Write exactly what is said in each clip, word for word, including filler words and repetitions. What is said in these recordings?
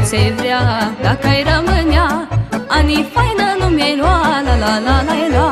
ce vrea. Dacă ai rămânea, anii faină nu mi-ai lua, la la la la la.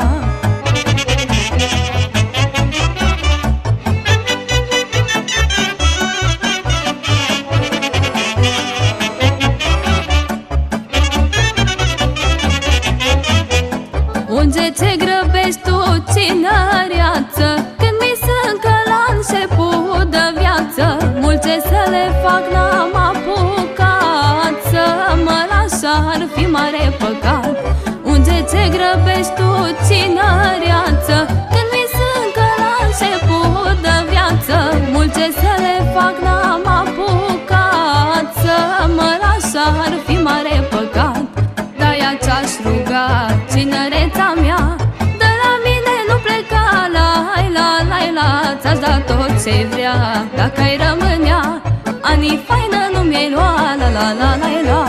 Unde te grăbești tu, cinăreață, când mi sunt că la început de viață? Multe să le fac, n-am apucat, să mă las ar fi mare păcat. Unde te grăbești tu, cinăreață, când mi sunt că la început de viață? Multe să le fac, n-am apucat, să mă las ar fi mare păcat. De-aia ți-aș ruga, cinereța mea, de la mine nu pleca, la la la la. Ți-aș da tot ce vrea. Dacă ai rămânea, anii faină nu mi-ai lua, la la la la la.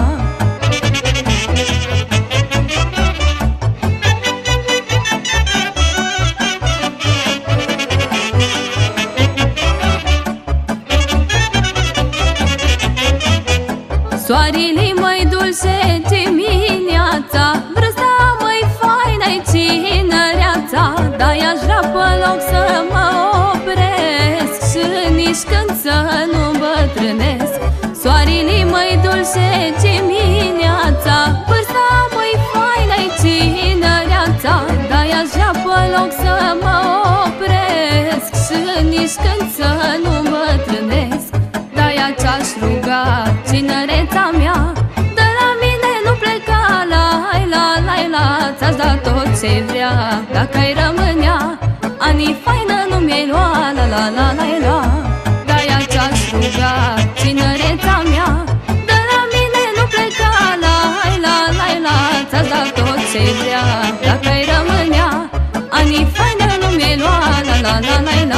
Soarele mai dulce dimineața, vârsta mai faină-i cinăreața. De-aia aș vrea pe loc să mă opresc și nici când să nu îmbătrânesc. Soarele mai dulce dimineața, vârsta mai faină-i cinăreața. De-aia aș vrea pe loc să mă opresc și nici când să nu îmbătrânesc. De-aia ți-aș ruga, cinereța mea, de la mine nu pleca, la la la la. Ți-aș da tot ce vrea. Dacă ai rămânea, anii faină nu mi-ai lua, la la la la la. De-aia ți-aș ruga, cinereța mea, de la mine nu pleca, la la la la. Ți-aș da tot ce vrea. Dacă ai rămânea, anii faină nu mi-ai lua, la la la la la.